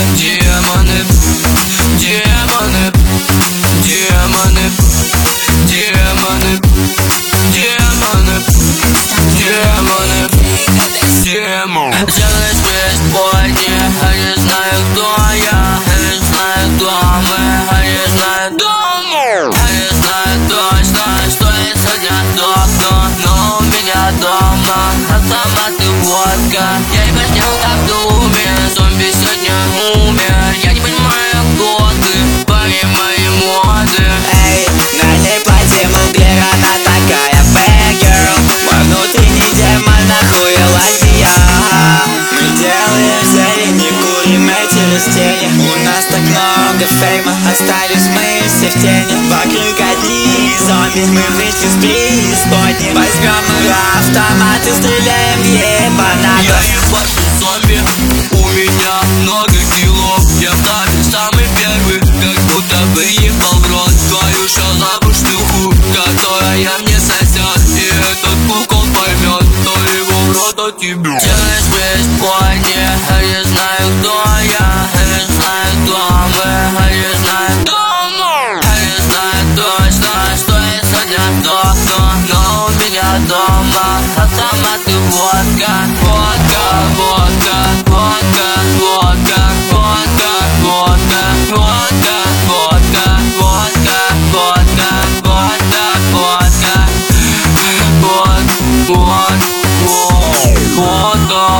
демоны, демоны, демоны, демоны, демоны, демоны, демоны. Делаешь преисподней, а не знаю, кто я, а не знаю, кто мы, а не знаю, кто мы, а не знаю точно, что я сегодня сдохну, но у меня дома автоматы, водка. Я не понял, как думе, зомби сегодня умер. Я не понимаю, кто ты, парень моей моды. Эй, налей платье муглера, она такая bad girl. Мой внутренний демон охуелась я. Мы делаем зелень, не курим эти растения. У нас так много фейма, остались мы все в тени. Вокруг одни зомби, мы вышли с преисподней. Возьмем автомат и стреляем в ебанатов. Я ебашу зомби, у меня много килов. Я в табе самый первый, как будто бы ебал в рот твою шалаву шлюху, которая мне сосет. И этот кукол поймет, то его в рот, а тебе. Делаешь преисподней, а не знаю, кто я, а не знаю, кто мы, а не знаю, кто мы, а не знаю точно, что я сегодня сдохну, но у меня дома автоматы, водка, водка, водка, водка, водка, водка, водка, водка, водка, водка, водка, водка, водка, вот, вот, вот, водка.